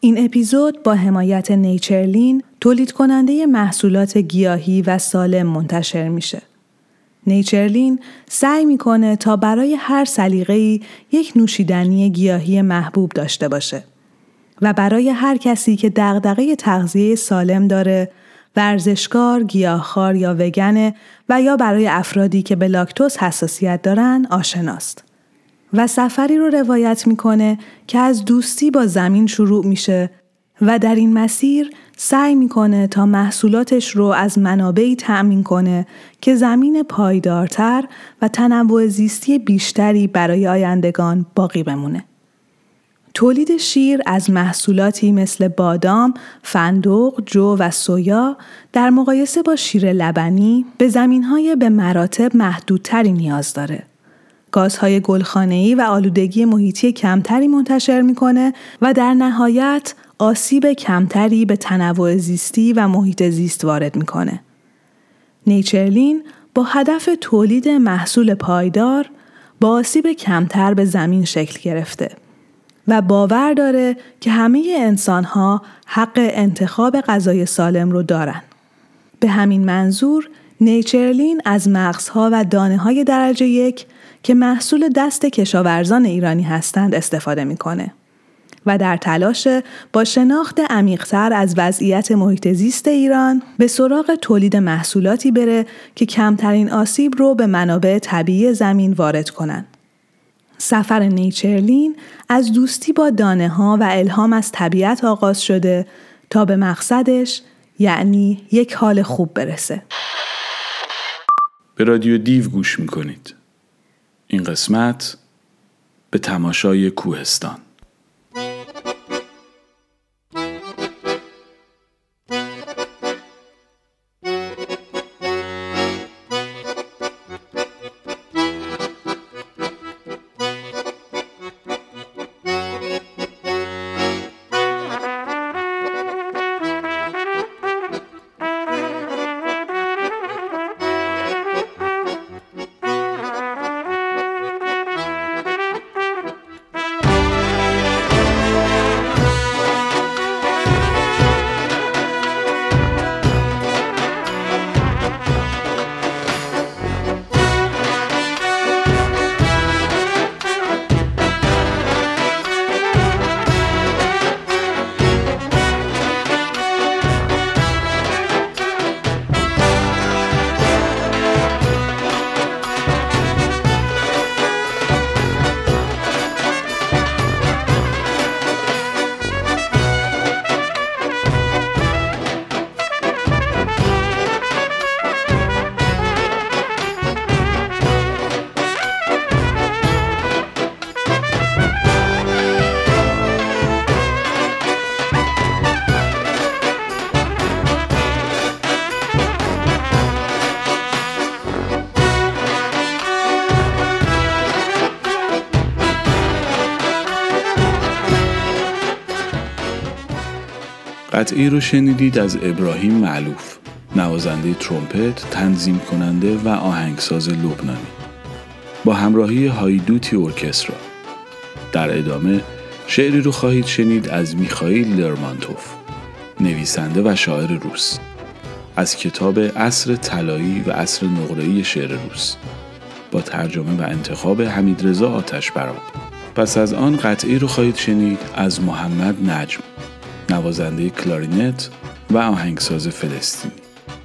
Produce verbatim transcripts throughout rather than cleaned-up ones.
این اپیزود با حمایت نیچرلین تولید کننده محصولات گیاهی و سالم منتشر میشه. نیچرلین سعی میکنه تا برای هر سلیقه‌ای یک نوشیدنی گیاهی محبوب داشته باشه و برای هر کسی که دغدغه تغذیه سالم داره، ورزشکار، گیاهخوار یا وگنه و یا برای افرادی که به لاکتوز حساسیت دارن آشناست. و سفری رو روایت میکنه که از دوستی با زمین شروع میشه و در این مسیر سعی میکنه تا محصولاتش رو از منابعی تأمین کنه که زمین پایدارتر و تنوع زیستی بیشتری برای آیندگان باقی بمونه. تولید شیر از محصولاتی مثل بادام، فندق، جو و سویا در مقایسه با شیر لبنی به زمینهای به مراتب محدودتری نیاز داره. گازهای گلخانه‌ای و آلودگی محیطی کمتری منتشر میکنه و در نهایت آسیب کمتری به تنوع زیستی و محیط زیست وارد میکنه. نیچرلین با هدف تولید محصول پایدار با آسیب کمتر به زمین شکل گرفته و باور داره که همه انسان‌ها حق انتخاب غذای سالم رو دارن. به همین منظور نیچرلین از مغزها و دانه‌های درجه یک که محصول دست کشاورزان ایرانی هستند استفاده میکنه و در تلاش با شناخت عمیق‌تر از وضعیت محیط زیست ایران به سراغ تولید محصولاتی بره که کمترین آسیب رو به منابع طبیعی زمین وارد کنن. سفر نیچرلین از دوستی با دانه‌ها و الهام از طبیعت آغاز شده تا به مقصدش، یعنی یک حال خوب برسه. به رادیو دیو گوش میکنید. این قسمت به تماشای کوهستان. قطعی رو شنیدید از ابراهیم معلوف، نوازنده ترومپت، تنظیم کننده و آهنگساز لبنانی، با همراهی هایدوتی ارکسترا. در ادامه شعری رو خواهید شنید از میخائیل لرمانتوف، نویسنده و شاعر روس، از کتاب عصر طلایی و عصر نقره‌ای شعر روس، با ترجمه و انتخاب حمیدرضا آتشبران. پس از آن قطعی رو خواهید شنید از محمد نجم، نوازنده کلارینت و آهنگساز فلسطینی.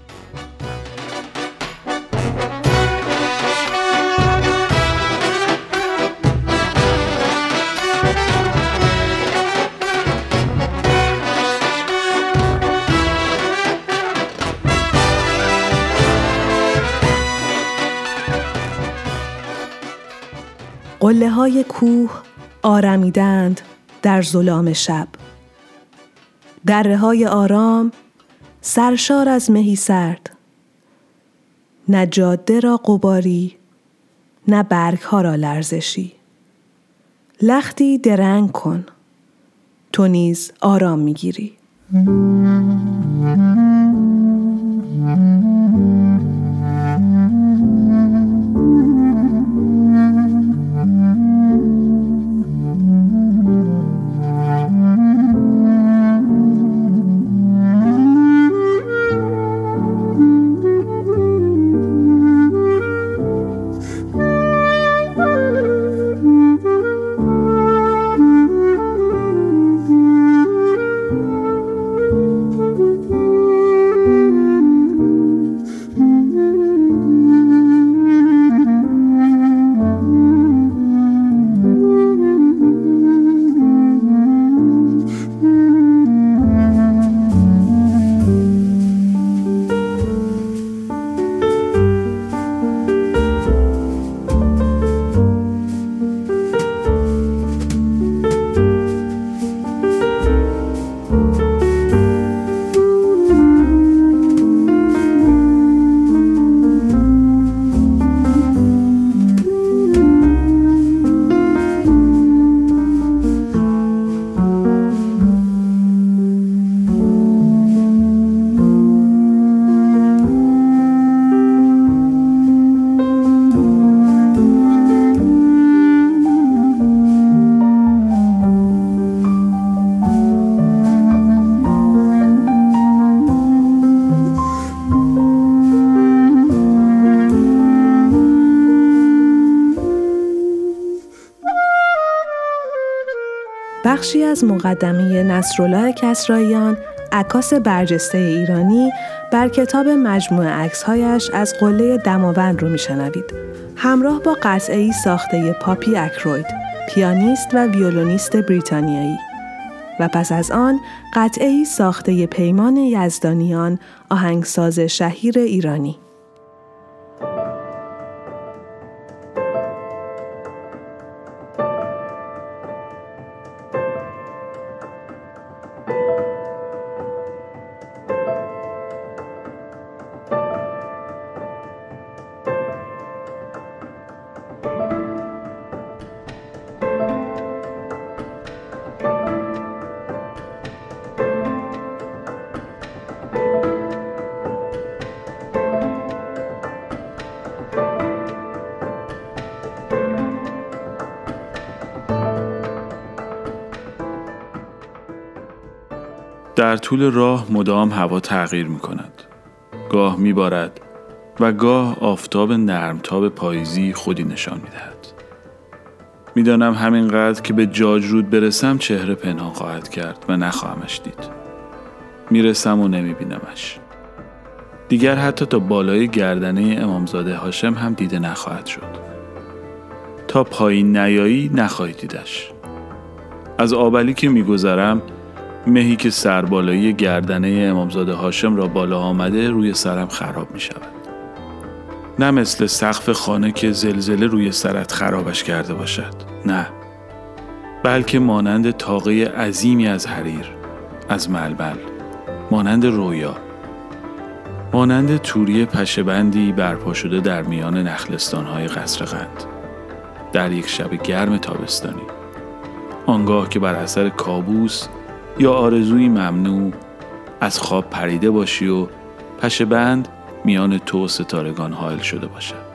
قله های کوه آرمیدند در ظلام شب، دره های آرام سرشار از مهی سرد، نه جاده را غباری، نه برگ ها را لرزشی. لختی درنگ کن، تو نیز آرام میگیری. بخشی از مقدمه نصرالله کسراییان، عکاس برجسته ایرانی، بر کتاب مجموعه عکس‌هایش از قله دماوند رو میشنوید. همراه با قطعه‌ای ساخته پاپی اکروید، پیانیست و ویولونیست بریتانیایی. و پس از آن قطعه‌ای ساخته پیمان یزدانیان، آهنگساز شهیر ایرانی. در طول راه مدام هوا تغییر می کند. گاه می بارد و گاه آفتاب نرمتاب پاییزی خودی نشان می دهد. می دانم همینقدر که به جاجرود برسم چهره پنهان خواهد کرد و نخواهمش دید. می رسم و نمی بینمش. دیگر حتی تا بالای گردنه امامزاده هاشم هم دیده نخواهد شد. تا پایین نیایی نخواهی دیدش. از آبلی که می گذرم مهی که سربالایی گردنه امامزاده هاشم را بالا آمده روی سرم خراب می شود. نه مثل سقف خانه که زلزله روی سرت خرابش کرده باشد. نه. بلکه مانند طاقه عظیمی از حریر، از ملبل، مانند رویا. مانند توری پشه‌بندی برپا شده در میان نخلستان‌های قصر قند. در یک شب گرم تابستانی. آنگاه که بر اثر کابوس یا آرزوی ممنوع از خواب پریده باشی و پشه‌بند میان تو و ستارگان حائل شده باشد.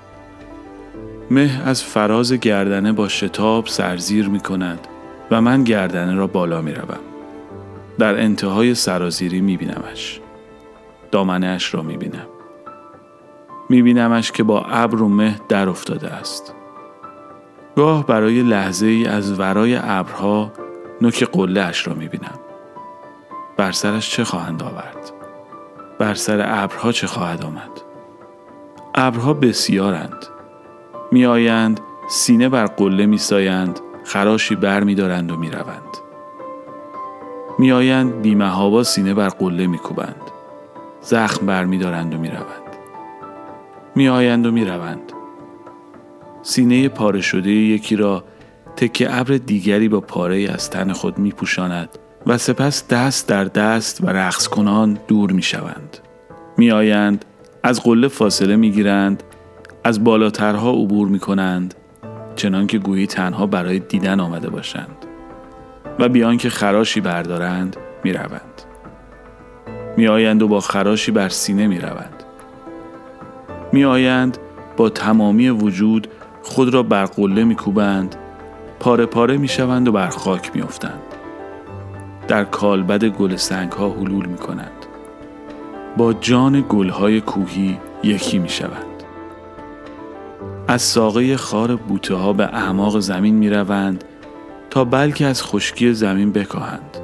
مه از فراز گردنه با شتاب سرزیر می کند و من گردنه را بالا می روم. در انتهای سرازیری می بینمش. دامنه‌اش را می بینم. می بینمش که با ابر و مه در افتاده است. گاه برای لحظه ای از ورای ابرها نوک قله اش را می بینم. بر سرش چه خواهند آورد؟ بر سر ابرها چه خواهد آمد؟ ابرها بسیارند. می آیند، سینه بر قله می سایند، خراشی بر می دارند و می روند. می آیند بی‌محابا سینه بر قله می کوبند. زخم بر می دارند و می روند. می آیند و می روند. سینه پاره شده یکی را تکه ابر دیگری با پاره از تن خود می پوشاند و سپس دست در دست و رقص کنان دور می شوند. می آیند، از قله فاصله می گیرند، از بالاترها عبور می کنند، چنان که گویی تنها برای دیدن آمده باشند و بیان که خراشی بردارند می روند. می آیند و با خراشی بر سینه می روند. می آیند با تمامی وجود خود را بر قله می کوبند، پاره پاره می شوند و بر خاک می افتند. در کالبد گل سنگ ها حلول می کنند. با جان گل های کوهی یکی می شوند. از ساقه خار بوته ها به اعماق زمین می روند تا بلکه از خشکی زمین بکاهند.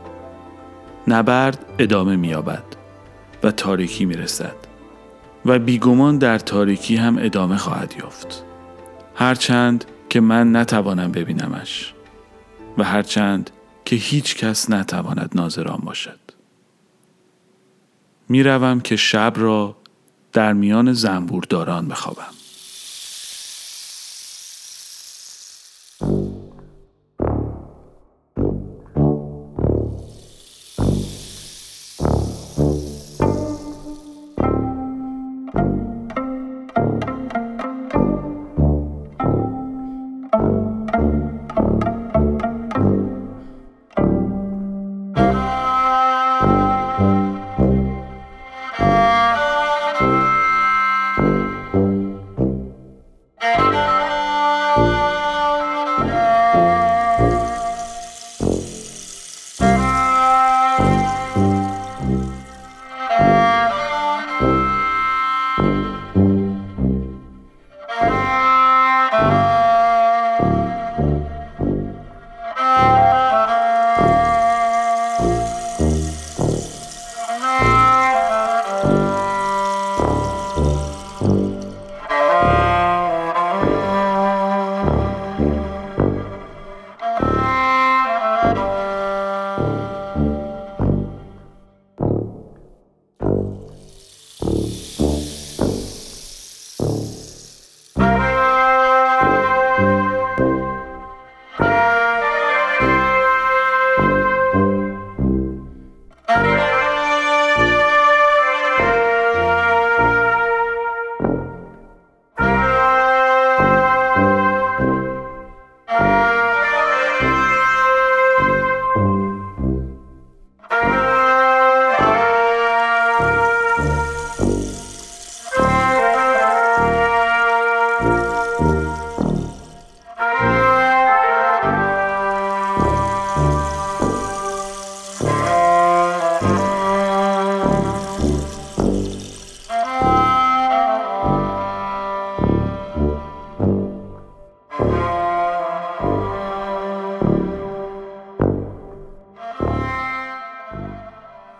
نبرد ادامه می یابد و تاریکی می رسد و بیگمان در تاریکی هم ادامه خواهد یافت. هرچند که من نتوانم ببینمش و هرچند که هیچ کس نتواند ناظران باشد. می روم که شب را در میان زنبورداران بخوابم.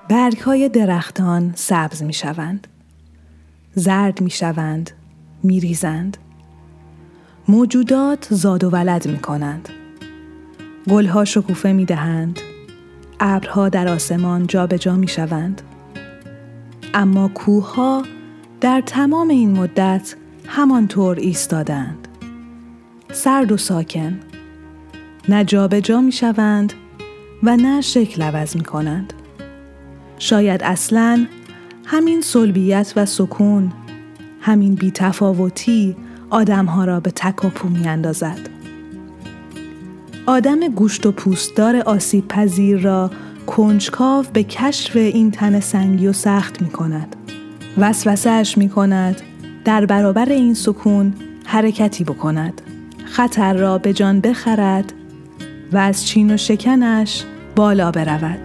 برگ‌های درختان سبز می‌شوند. زرد می‌شوند، می‌ریزند. موجودات زاد و ولد می‌کنند. گل‌ها شکوفه می‌دهند. ابرها در آسمان جابجا می‌شوند. اما کوه‌ها در تمام این مدت همانطور ایستادند. سرد و ساکن. نه جابجا می‌شوند و نه شکل عوض می‌کنند. شاید اصلاً همین صلبیت و سکون، همین بی‌تفاوتی آدم‌ها را به تک و پو می‌اندازد. آدم گوشت و پوستدار آسیب پذیر را کنجکاو به کشف این تن سنگی و سخت می‌کند. وسوسه‌اش می‌کند در برابر این سکون حرکتی بکند. خطر را به جان بخرد و از چین و شکنش بالا برود.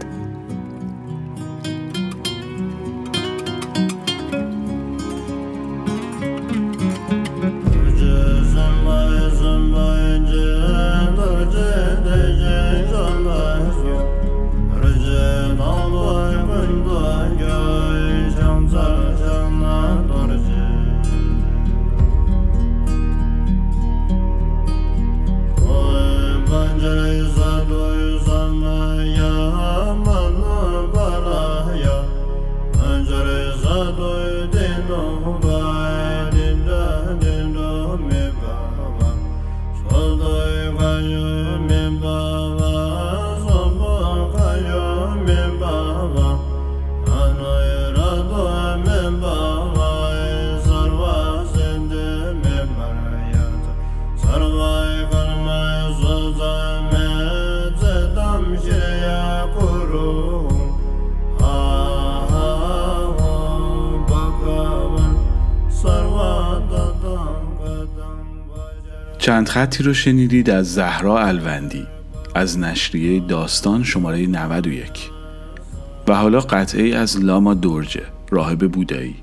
چند خطی رو شنیدید از زهرا الوندی از نشریه داستان شماره نود و یک و حالا قطعی از لاما دورجه راهب بودایی.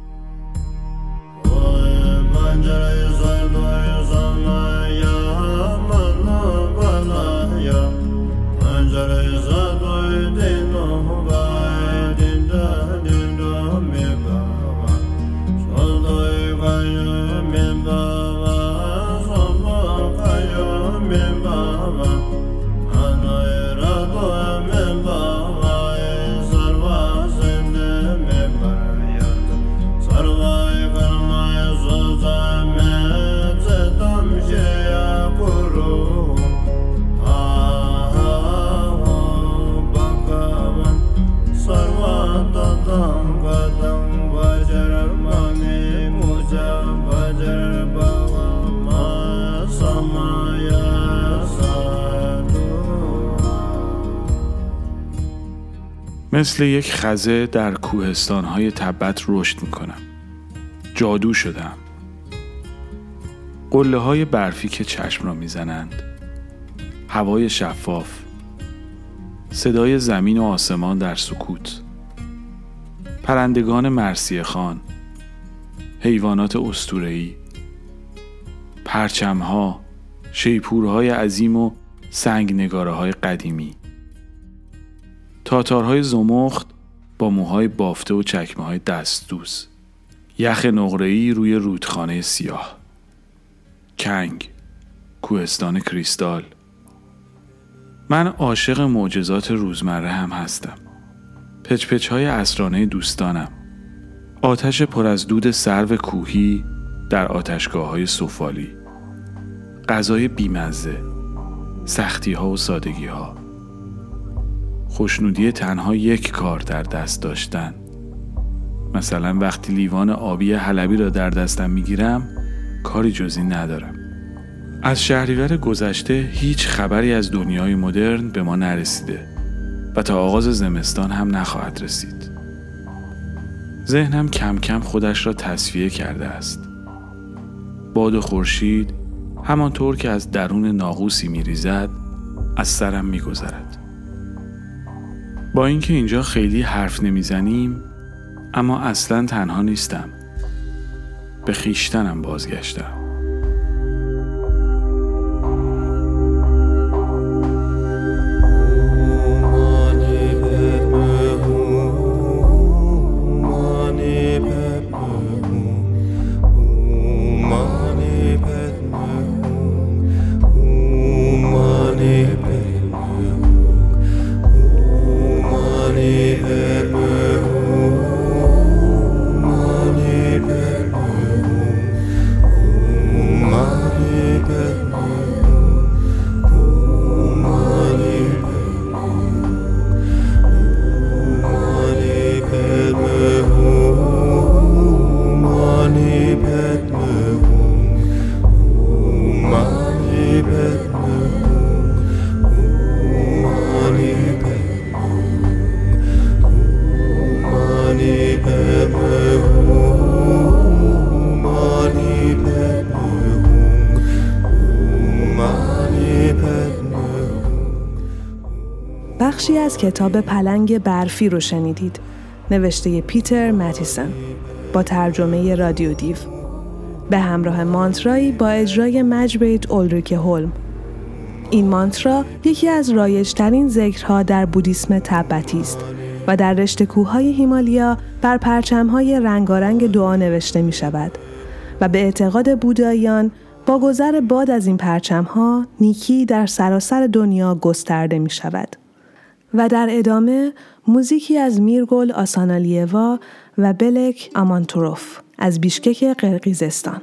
مثل یک خزه در کوهستان‌های تبت رشد می‌کنم. جادو شدم. قله‌های برفی که چشم را می‌زنند. هوای شفاف. صدای زمین و آسمان در سکوت. پرندگان مرثیه خوان. حیوانات اسطوره‌ای. پرچم‌ها، شیپورهای عظیم و سنگنگاره‌های قدیمی. تاتارهای زمخت با موهای بافته و چکمه‌های دستدوز. یخ نقره‌ای روی رودخانه سیاه. کنگ، کوهستان کریستال. من عاشق معجزات روزمره هم هستم. پچ‌پچ‌های عصرانه دوستانم. آتش پر از دود سرو کوهی در آتشگاه‌های سفالی. غذای بیمزه. سختی‌ها و سادگی‌ها. خوشنودی تنها یک کار در دست داشتن. مثلا وقتی لیوان آبی حلبی را در دستم میگیرم کاری جز این ندارم. از شهریور گذشته هیچ خبری از دنیای مدرن به ما نرسیده و تا آغاز زمستان هم نخواهد رسید. ذهنم کم کم خودش را تصفیه کرده است. باد و خورشید همانطور که از درون ناقوسی میریزد از سرم میگذرد. با اینکه اینجا خیلی حرف نمیزنیم اما اصلاً تنها نیستم. به خویشتنم بازگشتم. بخشی از کتاب پلنگ برفی رو شنیدید، نوشته پیتر ماتیسن با ترجمه رادیو دیو، به همراه مانترایی با اجرای مجبریت اولریکه هولم. این مانترا یکی از رایج‌ترین ذکرها در بودیسم تبتی است و در رشته کوههای هیمالیا بر پرچم‌های رنگارنگ دعا نوشته می‌شود و به اعتقاد بوداییان با گذر باد از این پرچم‌ها نیکی در سراسر دنیا گسترده می‌شود. و در ادامه موزیکی از میرگل آسانالیوا و بلک آمانتوروف از بیشکک قرقیزستان.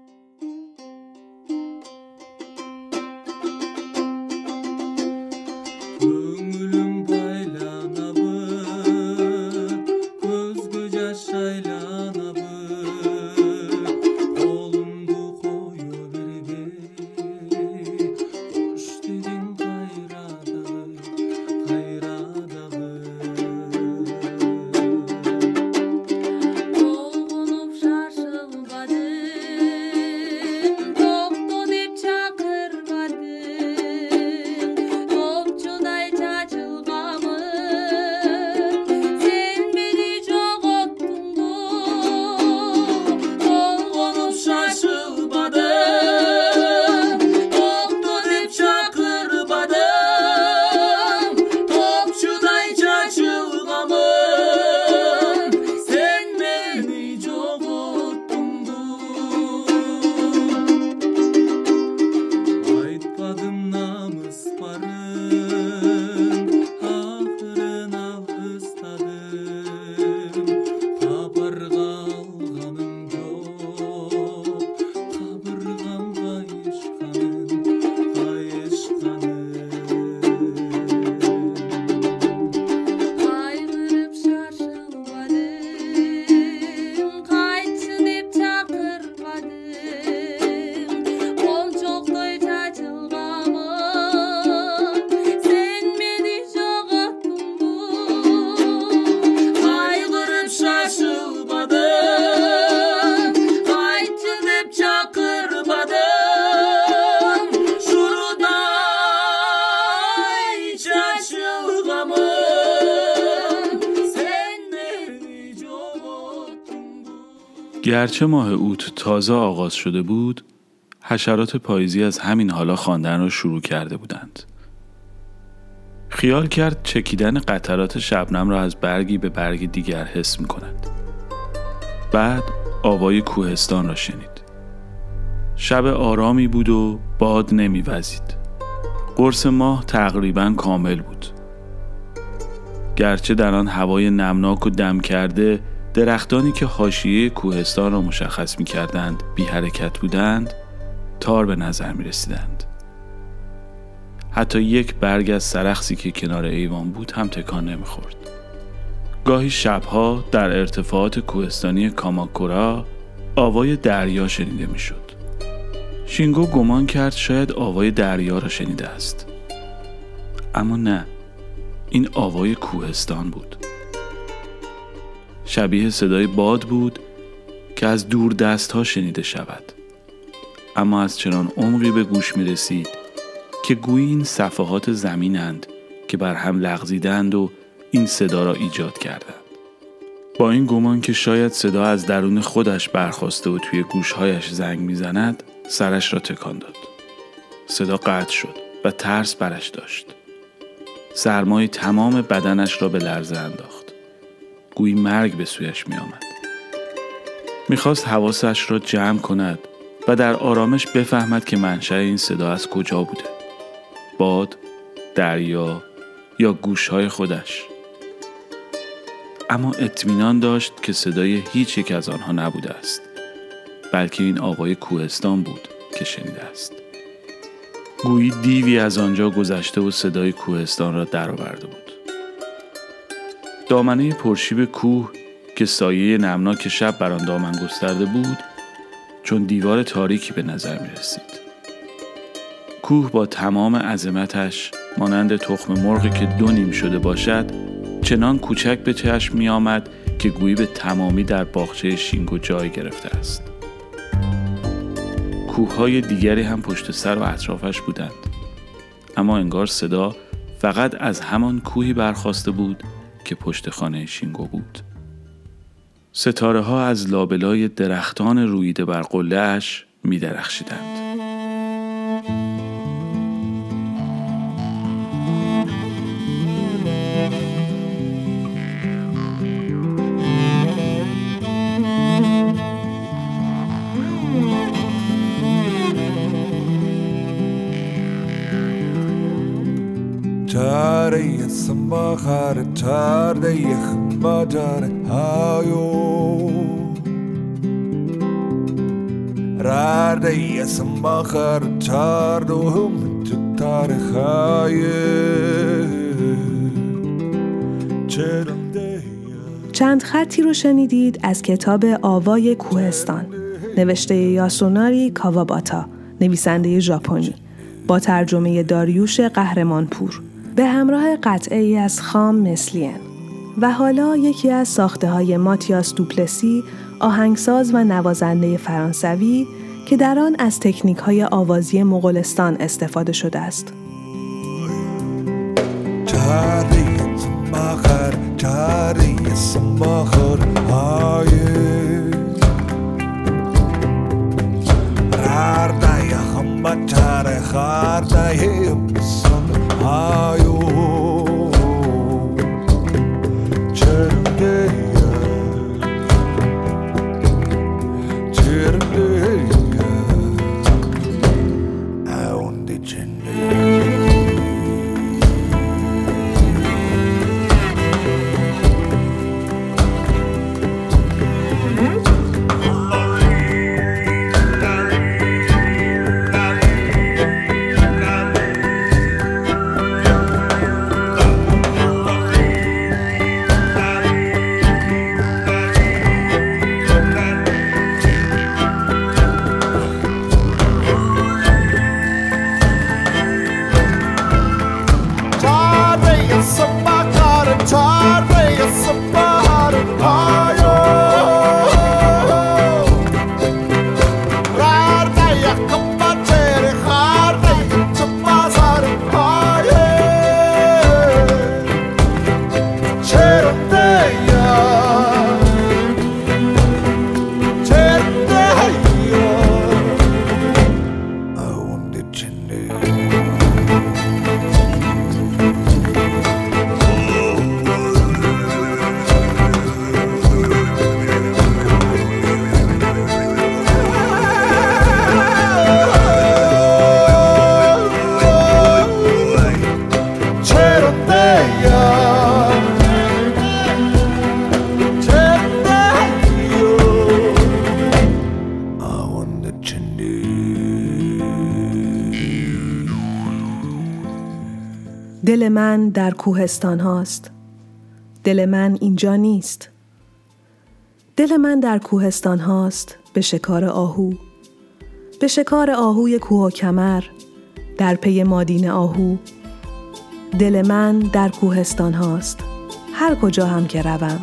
گرچه ماه اوت تازه آغاز شده بود، حشرات پاییزی از همین حالا خواندن را شروع کرده بودند. خیال کرد چکیدن قطرات شبنم را از برگی به برگ دیگر حس می کند. بعد آوای کوهستان را شنید. شب آرامی بود و باد نمی وزید. قرص ماه تقریباً کامل بود. گرچه در آن هوای نمناک و دم کرده درختانی که حاشیه کوهستان را مشخص می کردند بی حرکت بودند، تار به نظر می رسیدند. حتی یک برگ از سرخسی که کنار ایوان بود هم تکان نمی خورد. گاهی شبها در ارتفاعات کوهستانی کاماکورا آوای دریا شنیده می شد. شینگو گمان کرد شاید آوای دریا را شنیده است. اما نه، این آوای کوهستان بود. شبیه صدای باد بود که از دور دست ها شنیده شود، اما از چنان عمقی به گوش می رسید که گویی این صفحات زمینند که بر هم لغزیدند و این صدا را ایجاد کردند. با این گمان که شاید صدا از درون خودش برخاسته و توی گوشهایش زنگ می زند، سرش را تکان داد. صدا قطع شد و ترس برش داشت. سرمای تمام بدنش را به لرزه انداخت. گویی مرگ به سویش می آمد. می خواست حواسش را جمع کند و در آرامش بفهمد که منشأ این صدا از کجا بوده. باد، دریا یا گوشهای خودش. اما اطمینان داشت که صدای هیچ یک از آنها نبوده است، بلکه این آوای کوهستان بود که شنیده است. گویی دیوی از آنجا گذشته و صدای کوهستان را درآورده بود. دامنه پرشیب کوه که سایه نمناک شب بر آن دامن گسترده بود، چون دیوار تاریکی به نظر می رسید. کوه با تمام عظمتش مانند تخم مرغی که دو نیم شده باشد، چنان کوچک به چشم می آمد که گویی به تمامی در باغچه شینگو جای گرفته است. کوههای دیگری هم پشت سر و اطرافش بودند، اما انگار صدا فقط از همان کوهی برخاسته بود که پشت خانه شینگو بود. ستاره ها از لابلای درختان رویده بر قله‌اش می درخشیدند. Tare sambahar tare yakhbadar hayo Rade sambahar tardum tare khaye چند خطی رو شنیدید از کتاب آوای کوهستان نوشته یاسوناری کاواباتا، نویسنده ژاپنی، با ترجمه داریوش قهرمانپور، به همراه قطعه‌ای از خام مثلین. و حالا یکی از ساخته‌های ماتیاس دوپلسی، آهنگساز و نوازنده فرانسوی که در آن از تکنیک‌های آوازی مغولستان استفاده شده است. دل من در کوهستان هاست. دل من اینجا نیست. دل من در کوهستان هاست به شکار آهو. به شکار آهوی کوه و کمر، در پی مادین آهو. دل من در کوهستان هاست، هر کجا هم که روم.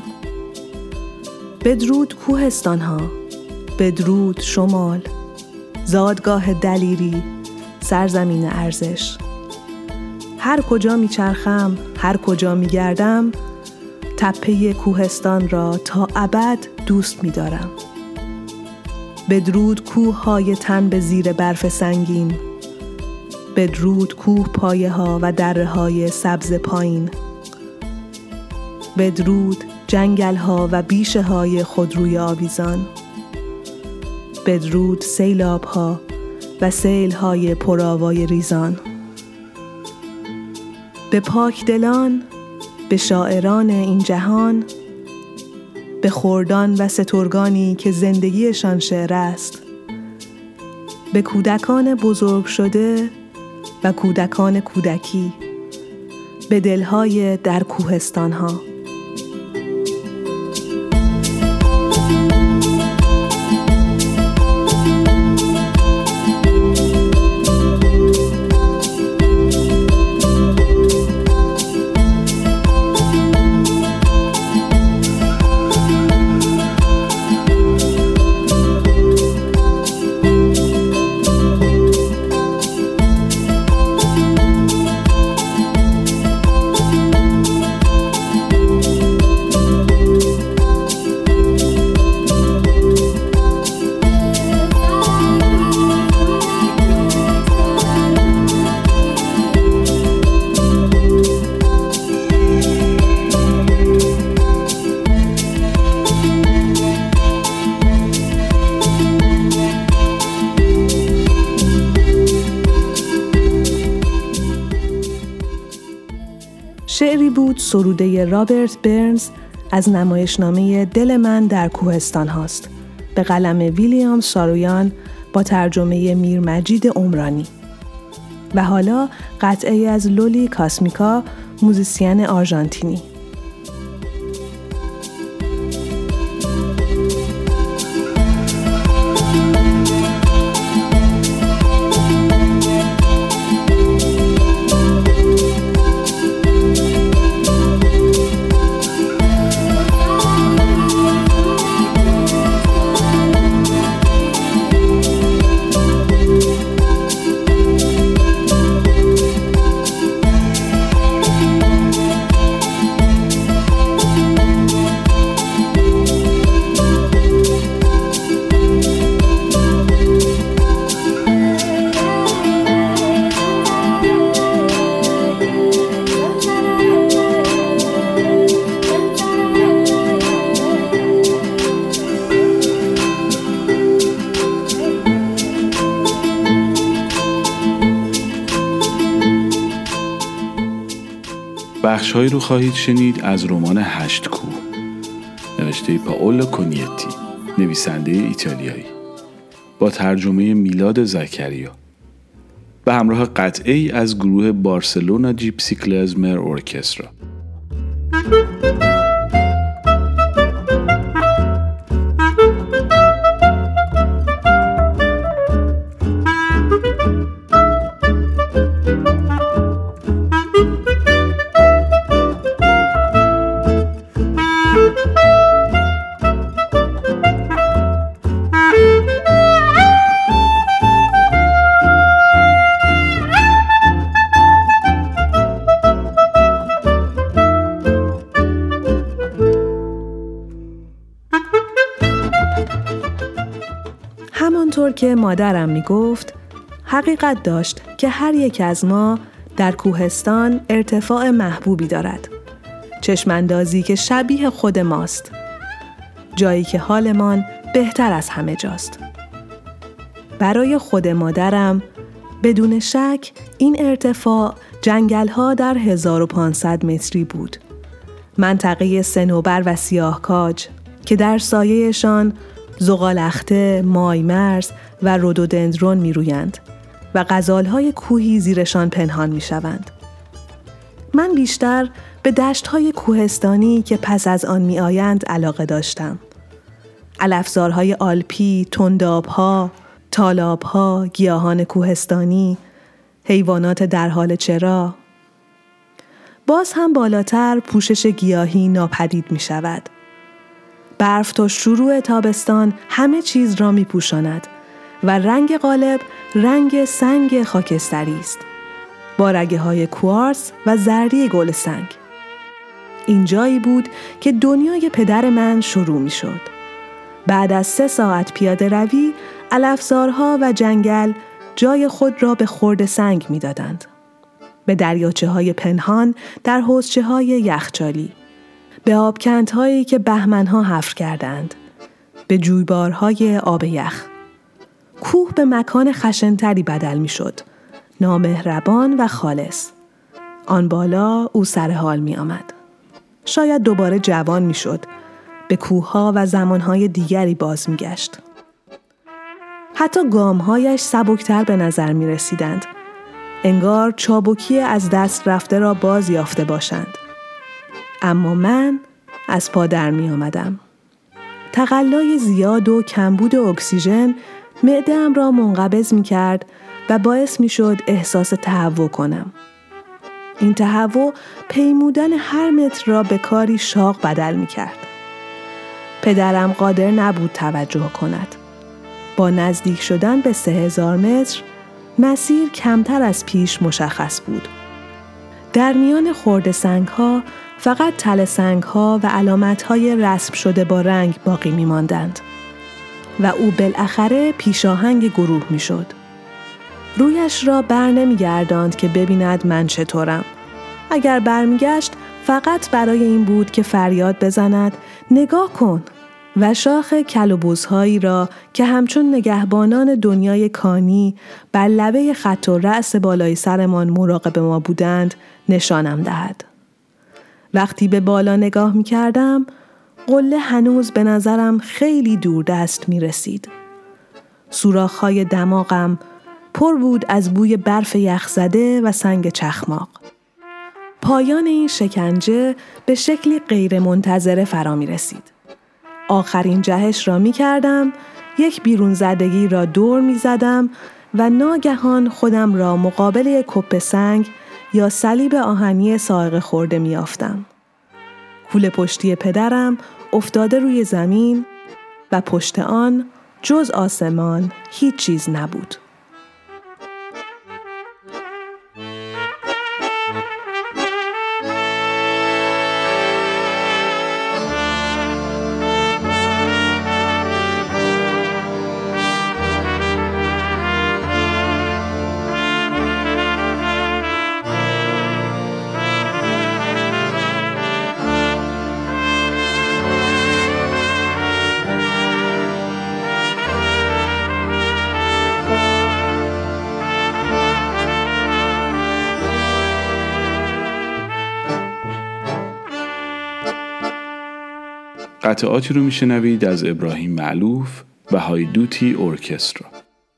بدرود کوهستان ها، بدرود شمال، زادگاه دلیری، سرزمین ارزش. هر کجا می چرخم، هر کجا می گردم، تپه کوهستان را تا ابد دوست می دارم. بدرود کوه های تن به زیر برف سنگین، بدرود کوه پایه ها و دره های سبز پایین، بدرود جنگل ها و بیشه های خودروی آویزان، بدرود سیلاب ها و سیل های پرآوای ریزان. به پاک دلان، به شاعران این جهان، به خردان و سترگانی که زندگیشان شعر است، به کودکان بزرگ شده و کودکان کودکی، به دلهای در کوهستانها. شعری بود سروده رابرت برنز از نمایشنامه دل من در کوهستان هاست به قلم ویلیام سارویان با ترجمه میر مجید عمرانی. و حالا قطعه‌ای از لولی کاسمیکا، موزیسین آرژانتینی. بخش‌هایی رو خواهید شنید از رمان هشت کوه نوشته پائولو کونیتی، نویسنده ایتالیایی، با ترجمه میلاد زکریا، به همراه قطعه‌ای از گروه بارسلونا جیپسی کلازمر ارکسترا. همانطور که مادرم می گفت، حقیقت داشت که هر یک از ما در کوهستان ارتفاع محبوبی دارد. چشماندازی که شبیه خود ماست. جایی که حالمان بهتر از همه جاست. برای خود مادرم بدون شک این ارتفاع جنگل‌ها در هزار و پانصد متری بود. منطقه صنوبر و سیاهکاج که در سایه‌شان زغال‌اخته، مایمرز و رودودندرون می رویند و غزال‌های کوهی زیرشان پنهان می شوند. من بیشتر به دشت‌های کوهستانی که پس از آن می آیند علاقه داشتم. علفزارهای آلپی، تنداب‌ها، تالاب‌ها، گیاهان کوهستانی، حیوانات در حال چرا. باز هم بالاتر پوشش گیاهی ناپدید می شود. برف تا شروع تابستان همه چیز را می پوشاند و رنگ غالب رنگ سنگ خاکستری است با رگه های کوارتز و زردی گل سنگ. این جایی بود که دنیای پدر من شروع می شد. بعد از سه ساعت پیاده روی، علفزارها و جنگل جای خود را به خرد سنگ می دادند. به دریاچه های پنهان در حوضچه های یخچالی، به آبکندهایی که بهمنها حفر کردند، به جویبارهای آب یخ. کوه به مکان خشنتری بدل می شد، نامهربان و خالص. آن بالا او سر حال می آمد. شاید دوباره جوان می شد، به کوهها و زمانهای دیگری باز می گشت. حتی گامهایش سبکتر به نظر می رسیدند. انگار چابکی از دست رفته را باز یافته باشند. اما من از پا در می آمدم. تقلای زیاد و کمبود اکسیژن معده‌ام را منقبض می کرد و باعث می شد احساس تهوع کنم. این تهوع پیمودن هر متر را به کاری شاق بدل می کرد. پدرم قادر نبود توجه کند. با نزدیک شدن به سه هزار متر مسیر کمتر از پیش مشخص بود. در میان خرد سنگ‌ها فقط تله سنگ‌ها و علامت‌های رسم شده با رنگ باقی می‌ماندند و او بالاخره پیشاهنگ گروه می‌شد. رویش را بر نمی‌گرداند که ببیند من چطورم. اگر برمیگشت فقط برای این بود که فریاد بزند نگاه کن و شاخ کلوبوزهایی را که همچون نگهبانان دنیای کانی بر لبه خط و رأس بالای سرمان مراقب ما بودند نشانم دهد. وقتی به بالا نگاه می کردم، قله هنوز به نظرم خیلی دوردست می رسید. سوراخ‌های دماغم پر بود از بوی برف یخزده و سنگ چخماق. پایان این شکنجه به شکلی غیر منتظره فرا می رسید. آخرین جهش را می کردم، یک بیرون زدگی را دور می زدم و ناگهان خودم را مقابل یک کپ سنگ یا صلیب آهنی صاعقه خورده می یافتم. کوله پشتی پدرم افتاده روی زمین و پشت آن جز آسمان هیچ چیز نبود. قطعاتی رو میشنوید از ابراهیم معلوف و هایدوتی ارکسترا.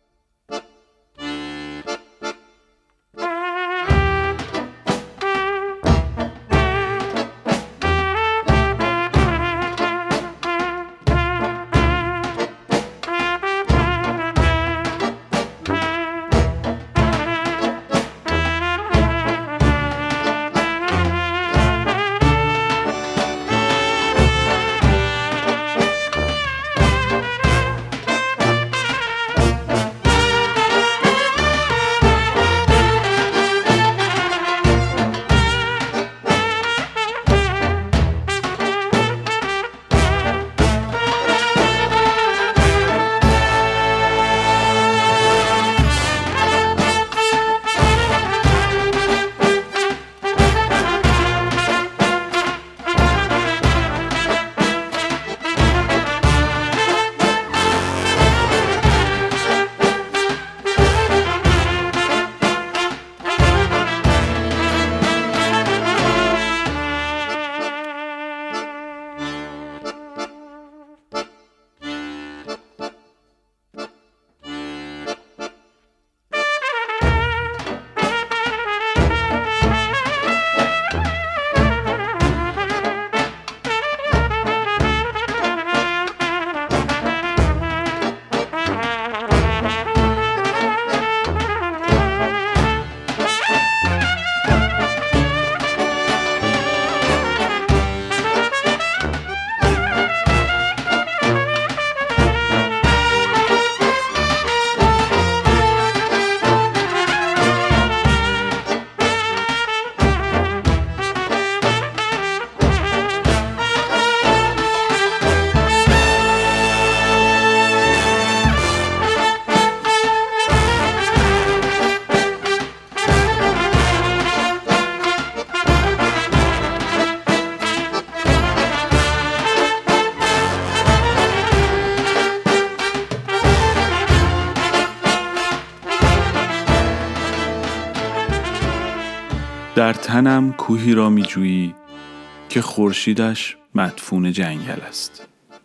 در تنم کوهی را می جویی که خورشیدش مدفون جنگل است.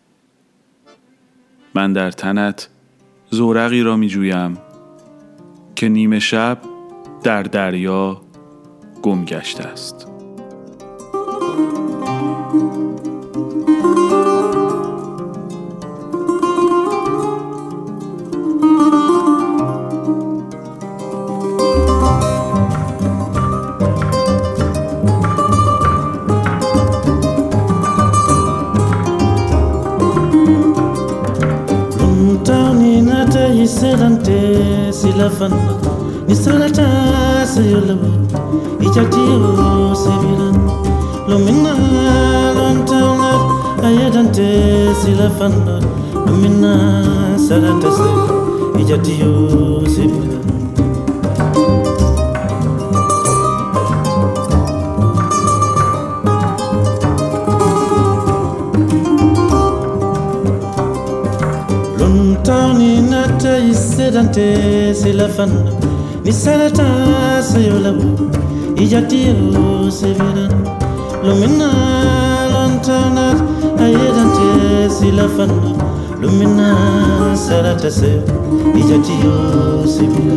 من در تنت زورقی را می جویم که نیمه شب در دریا گم گشته است. Sedante silafana ni salata sayulabu ijatiyo sebilan lumina lontana ayadante silafana lumina salata say ijatiyo sebilan lontani sedante silafana ni salata sayulabu ijatiyo sebilan Lumina lontanat ayedante silafana Lumina saratase ijatiyo sibila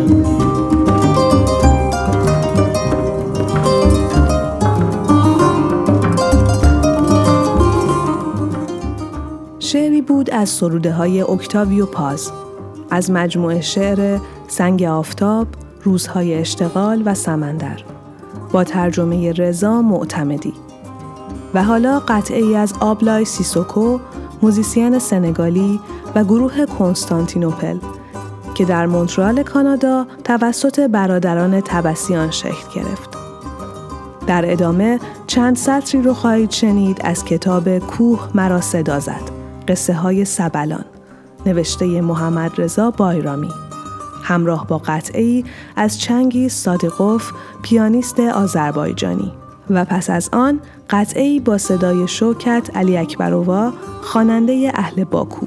شعری بود از سروده های اکتاویو پاز از مجموعه شعر سنگ آفتاب، روزهای اشتغال و سمندر با ترجمه رضا معتمدی. و حالا قطعه‌ای از آبلای سیسوکو، موزیسین سنگالی و گروه کنستانتینوپل که در مونترال کانادا توسط برادران تبسیان شکل گرفت. در ادامه چند سطری رو خواهید شنید از کتاب کوه مرا صدا زد، قصه های سبلان، نوشته محمد رضا بایرامی، همراه با قطعه‌ای از چنگیز صادقوف، پیانیست آذربایجانی. و پس از آن قطعه‌ای با صدای شوکت علی اکبرووا، خواننده اهل باکو.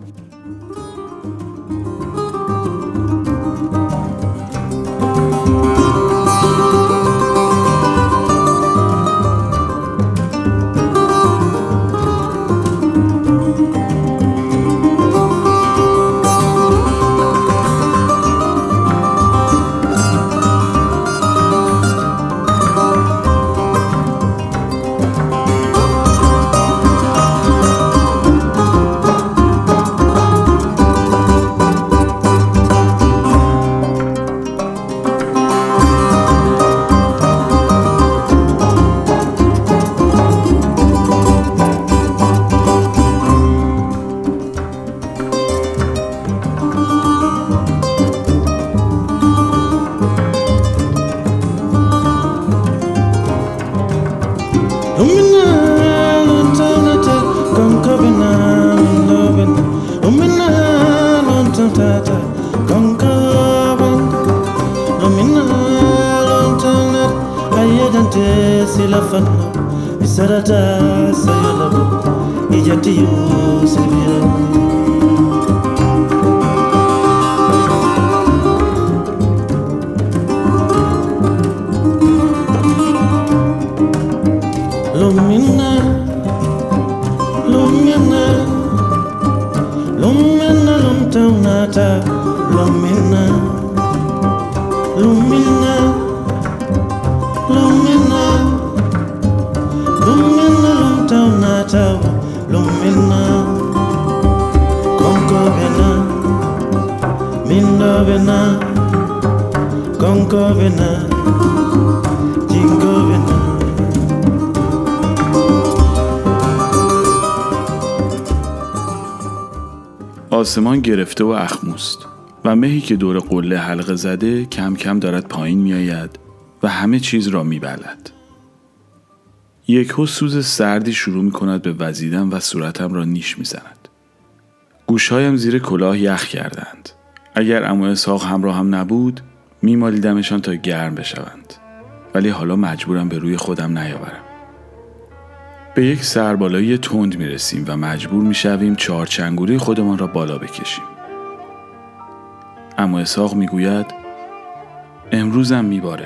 آسمان گرفته و اخموست و مهی که دور قله حلقه زده کم کم دارد پایین می آید و همه چیز را می بلد. یکهو سوز سردی شروع می کند به وزیدن و صورتم را نیش می زند. گوشهایم زیر کلاه یخ کردند. اگر عمو اسحاق همراه هم نبود می مالیدمشان تا گرم بشوند. ولی حالا مجبورم به روی خودم نیاورم. به یک سربالایی تند می رسیم و مجبور می شویم چهارچنگوری خودمان را بالا بکشیم. عمو اسحاق می گوید امروزم می باره.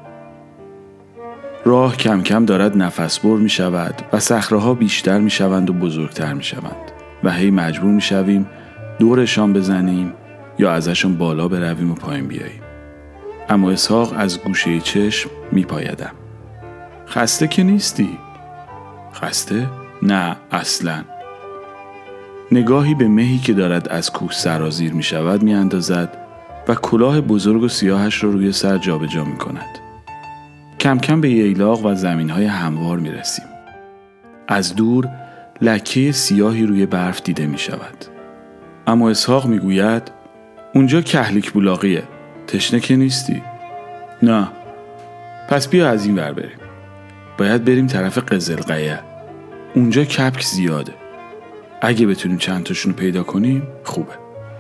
راه کم کم دارد نفس بر می شود و صخره‌ها بیشتر می شوند و بزرگتر می شوند و هی مجبور می شویم دورشان بزنیم یا ازشان بالا برویم و پایین بیاییم. عمو اسحاق از گوشه چشم می پایدم. خسته که نیستی؟ خسته؟ نه اصلاً. نگاهی به مهی که دارد از کوه سرازیر می شود می اندازد و کلاه بزرگ و سیاهش را روی سر جا به جا می کند. کم کم به ییلاق و زمینهای هموار می رسیم. از دور لکه سیاهی روی برف دیده می شود. اما اسحاق می گوید اونجا کهلیک بولاقیه. تشنه که نیستی؟ نه. پس بیا از این ور بریم. باید بریم طرف قزلقیه. اونجا کپک زیاده. اگه بتونیم چند تاشونو پیدا کنیم خوبه.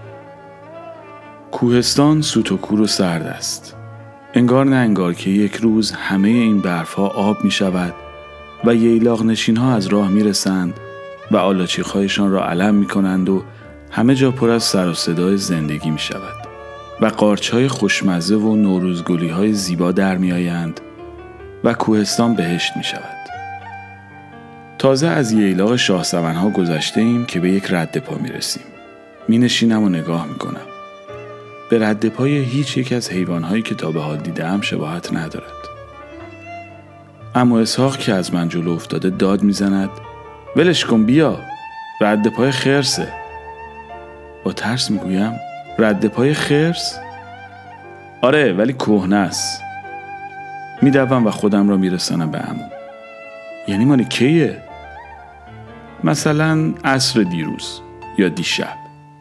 کوهستان سوت و کور و سرد است. انگار نه انگار که یک روز همه این برفها آب می شود و ییلاق نشین ها از راه می رسند و آلاچیق‌هایشان را علم می کنند و همه جا پر از سر و صدای زندگی می شود و قارچ‌های خوشمزه و نوروزگلی‌های زیبا در می آیند و کوهستان بهشت می شود. تازه از ییلاق شاه سمنها گذشته ایم که به یک رد پا می رسیم. می نشینم و نگاه می کنم. به رد پای هیچ یک از حیوانهایی که تا به حال دیدم شباهت ندارد. اما اسحاق که از من جلو افتاده داد می زند ولش کن بیا، رد پای خرسه. با ترس می گویم رد پای خرس؟ آره ولی کهنه است. می دوم و خودم را می رسانم به عمو. یعنی مال کیه؟ مثلا عصر دیروز یا دیشب.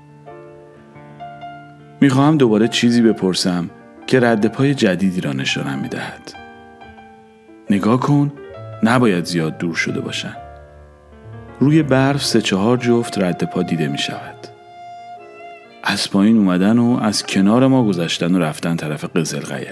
می خواهم دوباره چیزی بپرسم که رد پای جدیدی را نشانم می دهد. نگاه کن، نباید زیاد دور شده باشن. روی برف سه چهار جفت رد پا دیده می شود. از پایین اومدن و از کنار ما گذشتن و رفتن طرف قزلقیه.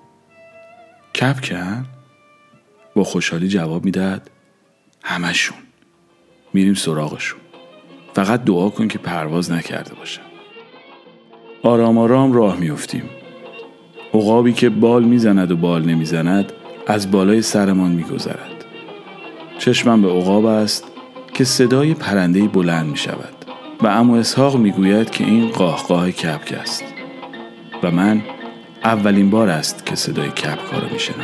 کپکن؟ با خوشحالی جواب می دهد همشون. میریم سراغشون. فقط دعا کن که پرواز نکرده باشن. آرام آرام راه می افتیم. عقابی که بال می زند و بال نمی زند از بالای سرمان می گذرد. چشمم به عقاب است که صدای پرندهی بلند می شود و عمو اسحاق می گوید که این قاهقاه کپک است و من اولین بار است که صدای کپک ها را می شنوم.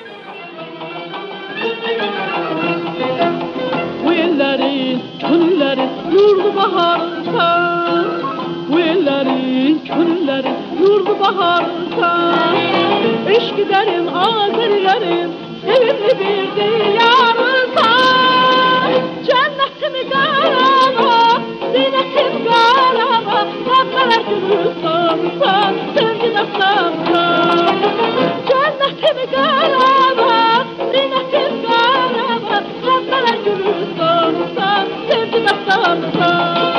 Yurdu baharda, bu ellerin külleri yurdu baharda. Eşk giderim, azerilerim, sevimli bir diyarda. Cennetim karama, zinnetim karama, Rabbeler Gülistan'da, sevgi nefsan'da. Cennetim karama, zinnetim karama, Rabbeler Gülistan'da, sevgi nefsan'da.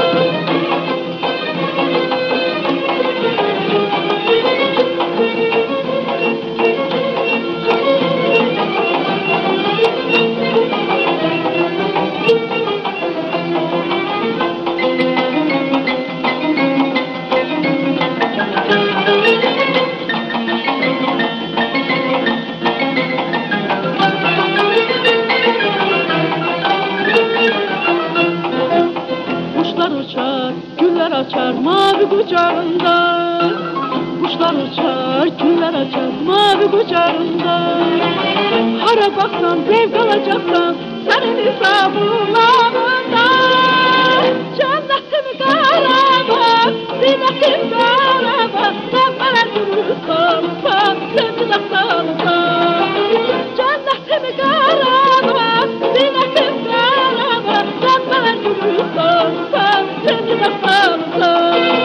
Açar mavi kucağında, kuşlar uçar, güller açar mavi kucağında. Hara baksan zevk alacaksan senin hesablarında. Cennetim karama, zinnetim karama, Rabbeler Gülistan'da, sevgi nefsan'da. Cennetim karama, zinnetim karama, Rabbeler Gülistan'da, sevgi nefsan'da.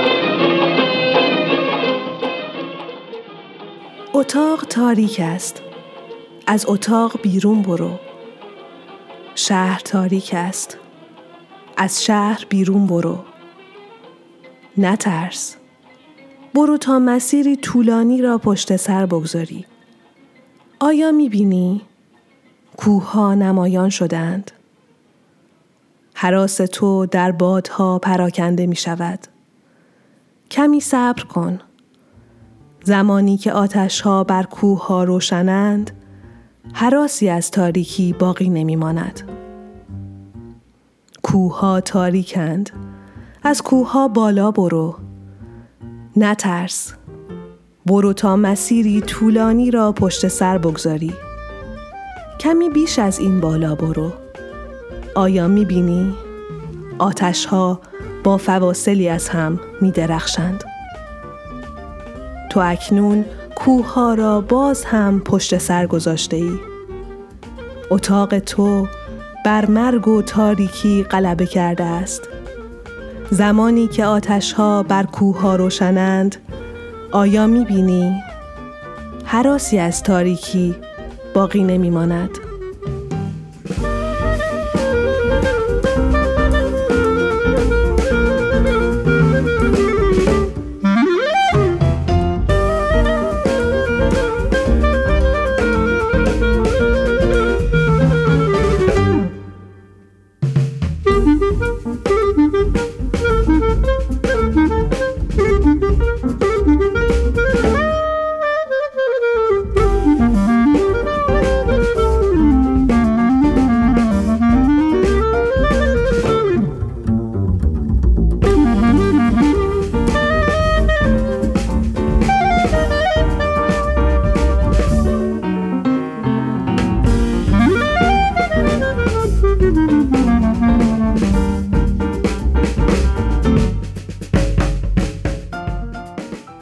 اتاق تاریک است. از اتاق بیرون برو. شهر تاریک است. از شهر بیرون برو. نترس. برو تا مسیری طولانی را پشت سر بگذاری. آیا می‌بینی؟ کوه‌ها نمایان شدند. هراس تو در بادها پراکنده می‌شود. کمی صبر کن. زمانی که آتش‌ها بر کوه‌ها روشنند، هراسی از تاریکی باقی نمی‌ماند. کوه‌ها تاریکند. از کوه‌ها بالا برو. نترس. برو تا مسیری طولانی را پشت سر بگذاری. کمی بیش از این بالا برو. آیا می‌بینی؟ آتش‌ها با فواصلی از هم می‌درخشند. تو اکنون کوه‌ها را باز هم پشت سر گذاشته‌ای. اتاق تو بر مرگ و تاریکی غلبه کرده است. زمانی که آتش‌ها بر کوه‌ها روشنند، آیا می‌بینی؟ هراسی از تاریکی باقی نمی‌ماند.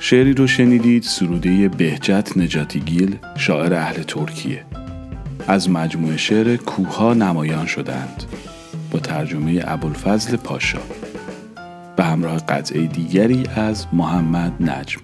شعری رو شنیدید سروده بهجت نجاتیگیل، شاعر اهل ترکیه، از مجموعه شعر کوه‌ها نمایان شدند با ترجمه ابوالفضل پاشا به همراه قطعه دیگری از محمد نجم.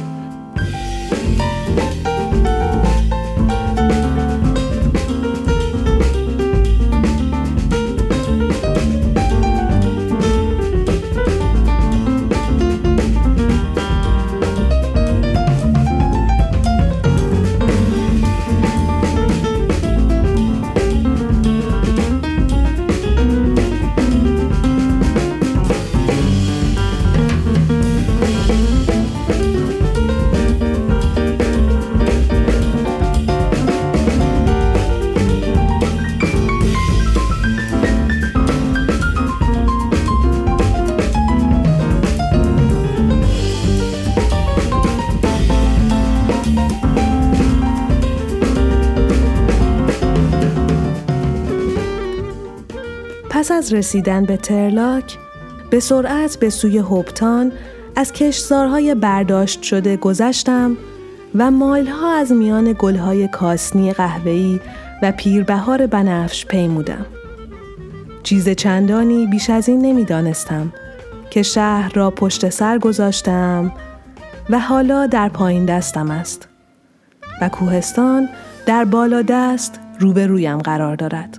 پس از رسیدن به ترلاک، به سرعت به سوی هوبتان از کشتزارهای برداشت شده گذشتم و مایلها از میان گلهای کاسنی قهوه‌ای و پیربهار بنفش پیمودم. چیز چندانی بیش از این نمی‌دانستم که شهر را پشت سر گذاشتم و حالا در پایین دستم است و کوهستان در بالا دست روبرویم قرار دارد.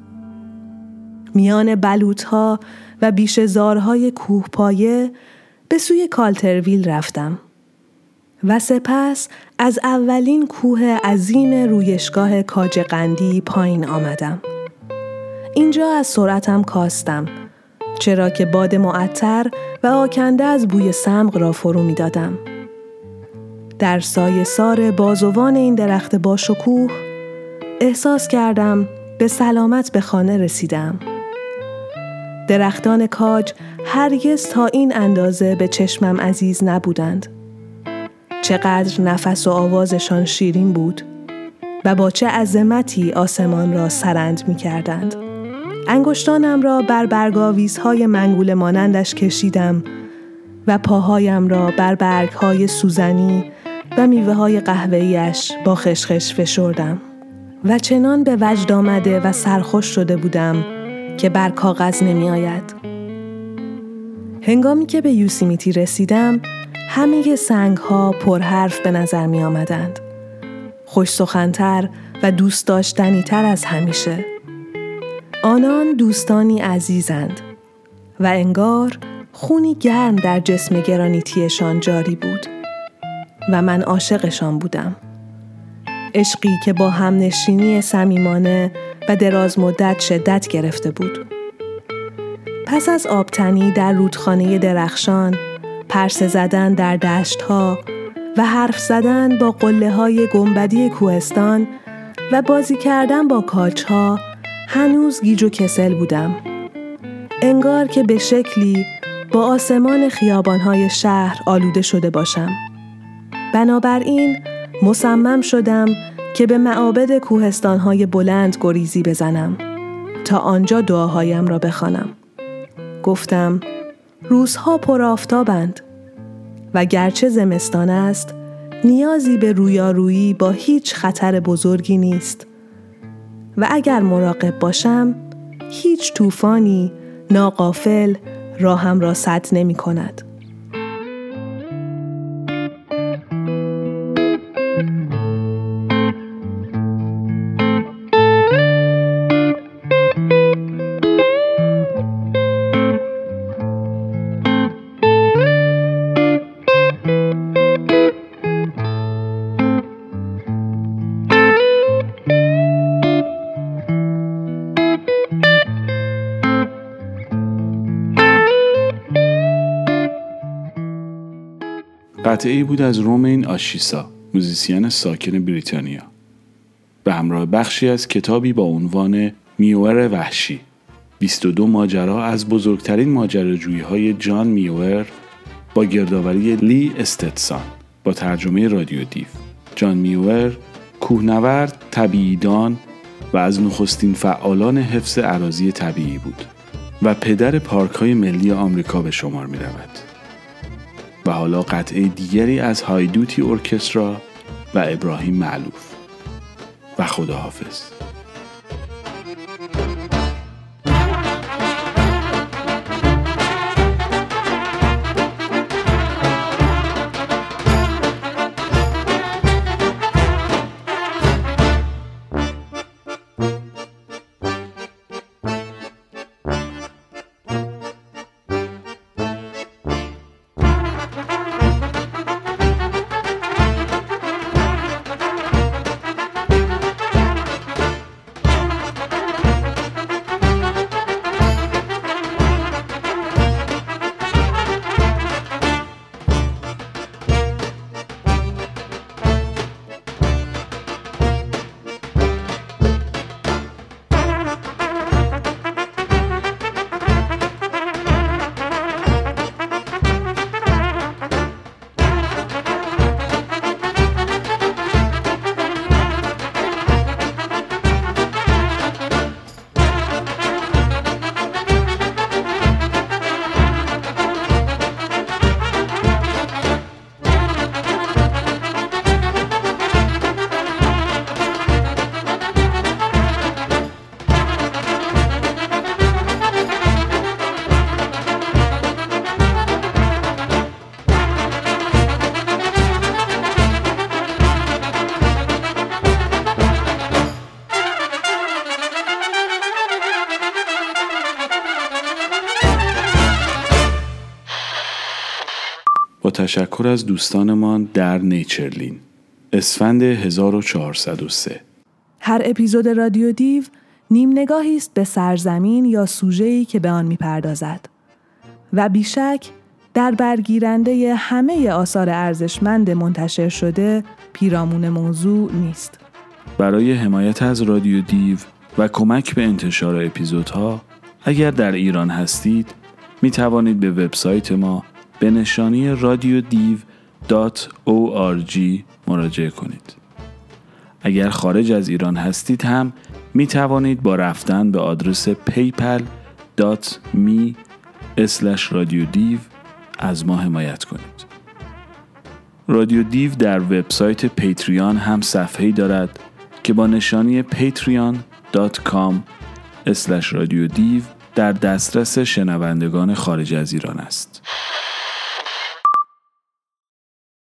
میان بلوط‌ها و بیشه‌زارهای کوهپایه به سوی کالترویل رفتم و سپس از اولین کوه عظیم رویشگاه کاجقندی پایین آمدم. اینجا از سرعتم کاستم، چرا که باد معطر و آکنده از بوی صمغ را فرو می دادم. در سایه سار بازوان این درخت با شکوه احساس کردم به سلامت به خانه رسیدم. درختان کاج هرگز تا این اندازه به چشمم عزیز نبودند. چقدر نفس و آوازشان شیرین بود و با چه عظمتی آسمان را سرند می کردند. انگشتانم را بر برگاویزهای منگول مانندش کشیدم و پاهایم را بر برگهای سوزنی و میوه های قهوه‌ایش با خشخش فشردم و چنان به وجد آمده و سرخوش شده بودم که بر کاغذ نمی آید. هنگامی که به یوسیمیتی رسیدم، همه سنگ‌ها پرحرف به نظر می آمدند. خوش سخن‌تر و دوست داشتنی تر از همیشه. آنان دوستانی عزیزند و انگار خونی گرم در جسم گرانیتیشان جاری بود و من عاشقشان بودم. عشقی که با همنشینی صمیمانه و دراز مدت شدت گرفته بود. پس از آبتنی در رودخانه درخشان، پرسه زدن در دشت‌ها و حرف زدن با قله‌های گنبدی کوهستان و بازی کردن با کاج‌ها، هنوز گیج و کسل بودم. انگار که به شکلی با آسمان خیابان‌های شهر آلوده شده باشم. بنابراین مصمم شدم که به معابد کوهستان‌های بلند گریزی بزنم تا آنجا دعاهایم را بخوانم. گفتم روزها پر آفتابند و گرچه زمستان است، نیازی به رویارویی با هیچ خطر بزرگی نیست و اگر مراقب باشم، هیچ طوفانی ناغافل راهم را سد نمی کند. قطعه‌ای بود از رومین آشیسا، موزیسین ساکن بریتانیا، به همراه بخشی از کتابی با عنوان میوئر وحشی، بیست و دو ماجرا از بزرگترین ماجراجویی‌های جان میوئر با گردآوری لی استتسان با ترجمه رادیو دیو. جان میوئر کوهنورد، طبیعیدان و از نخستین فعالان حفظ اراضی طبیعی بود و پدر پارک‌های ملی آمریکا به شمار می‌رود. و حالا قطعه دیگری از هایدوتی ارکسترا و ابراهیم معلوف. و خداحافظ. با تشکر از دوستانمان در نیچرلین. اسفند هزار و چهارصد و سه. هر اپیزود رادیو دیو نیم نگاهی است به سرزمین یا سوژه‌ای که به آن می‌پردازد و بیشک در برگیرنده همه آثار ارزشمند منتشر شده پیرامون موضوع نیست. برای حمایت از رادیو دیو و کمک به انتشار اپیزودها اگر در ایران هستید می توانید به وبسایت ما به نشانی رادیو دیو دات او آر جی مراجعه کنید. اگر خارج از ایران هستید هم می توانید با رفتن به آدرس پیپل دات می اسلش رادیو دیو از ما حمایت کنید. رادیو دیو در وبسایت پیتریان هم صفحه‌ای دارد که با نشانی پیتریان دات کام اسلش رادیو دیو در دسترس شنوندگان خارج از ایران است.